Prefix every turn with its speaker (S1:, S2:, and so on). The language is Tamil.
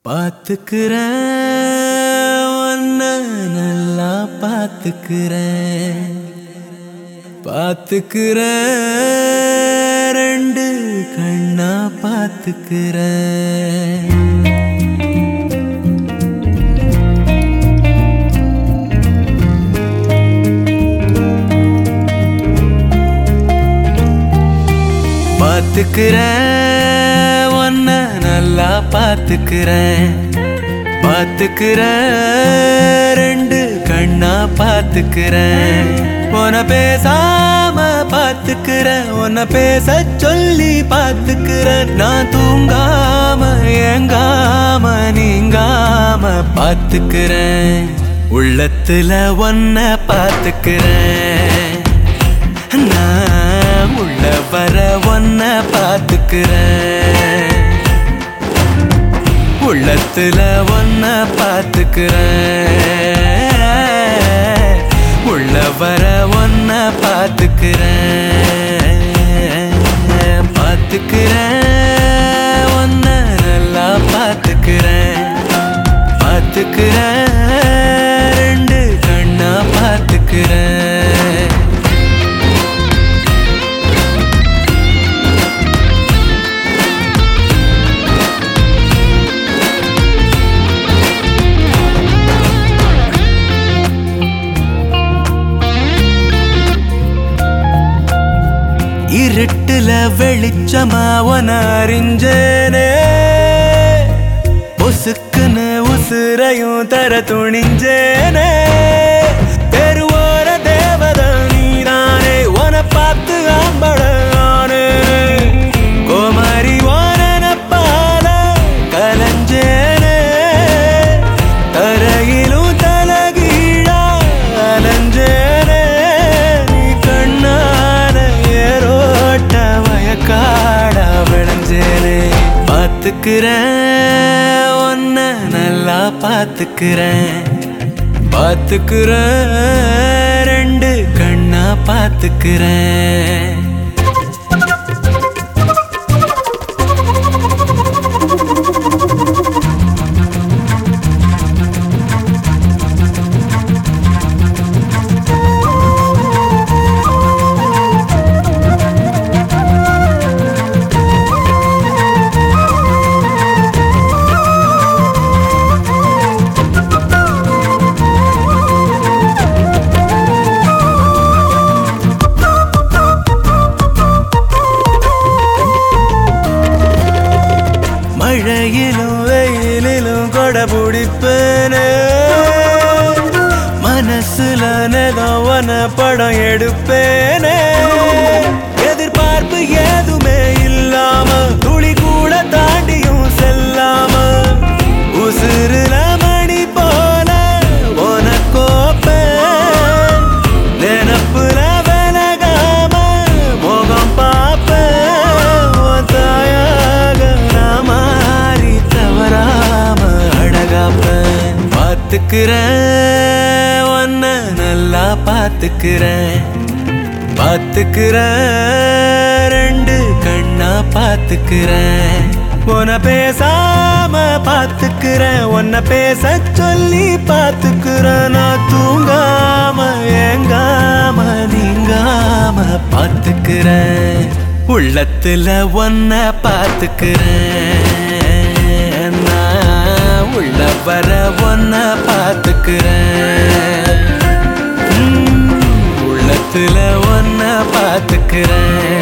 S1: பாத்துக்கிறேன் உன்னை நல்லா பாத்துக்கிறேன் ரெண்டு கண்ணா பாத்துக்கிறேன். பாத்துக்கிறேன் உன்னை நல்லா பாத்துக்கிறேன் ரெண்டு கண்ணா பாத்துக்கிறேன். உன்னை பேசாம பாத்துக்கிறேன், உன்னை பேச சொல்லி பாத்துக்கிறேன். நான் தூங்காம ஏங்காம நீங்காம பாத்துக்கிறேன். உள்ளத்துல உன்னை பாத்துக்கிறேன், நான் உள்ள வர உன்னை பாத்துக்கிறேன். உள்ளத்துல உன்னை பாத்துக்கிறேன், உள்ள வர உன்னை பாத்துக்கிறேன். பாத்துக்கிறேன் உன்னை நல்லா பாத்துக்கிறேன் ரெண்டு கண்ணா பாத்துக்கிறேன். இருட்டுல வெளிச்சமா உன அறிஞ்சேனே, பொசுக்குன்னு உசுரையும் தர துணிஞ்சேனே. தெருவோர தேவதை நீதானே, உன பார்த்து ஆம்படானே. கோமாரி ஓன பால கலஞ்சேனே, தரையிலும் தலகீழா அலஞ்சேனே. நீ கண்ணான ஏரோட்ட வயக்காடா விளைஞ்சேனே. பாத்துக்கிறேன் உன்னை நல்லா பாத்துக்கிறேன் ரெண்டு கண்ணா பாத்துக்கிறேன். மழையிலும் வெயிலிலும் கொடை பிடிப்பேனே, மனசுல நெதவன படம் எடுப்பேனே. எதிர்பார்ப்பு ஏதுமே இல்லாம துளி கூட தாண்டியும் செல்லாம, உசுருல மணி போல உன கோப்பேன். நினப்புல விலகாம முகம் பார்ப்பேன். தாயாக மாறி தவறாம அழகாப்பேன். பாத்துக்கிறேன் உன்னை நல்லா பாத்துக்கிறேன் ரெண்டு கண்ணா பாத்துக்கிறேன். உன்னை பேசாம பாத்துக்கிறேன், உன்னை பேச சொல்லி பாத்துக்கிறேன். நான் தூங்காம ஏங்காம நீங்காம பாத்துக்கிறேன். உள்ளத்துல உன்னை பாத்துக்கிறேன், நான் உள்ள வர உன்னை பாத்துக்கிறேன். உள்ளத்துல உன்னை பாத்துக்கிறேன்,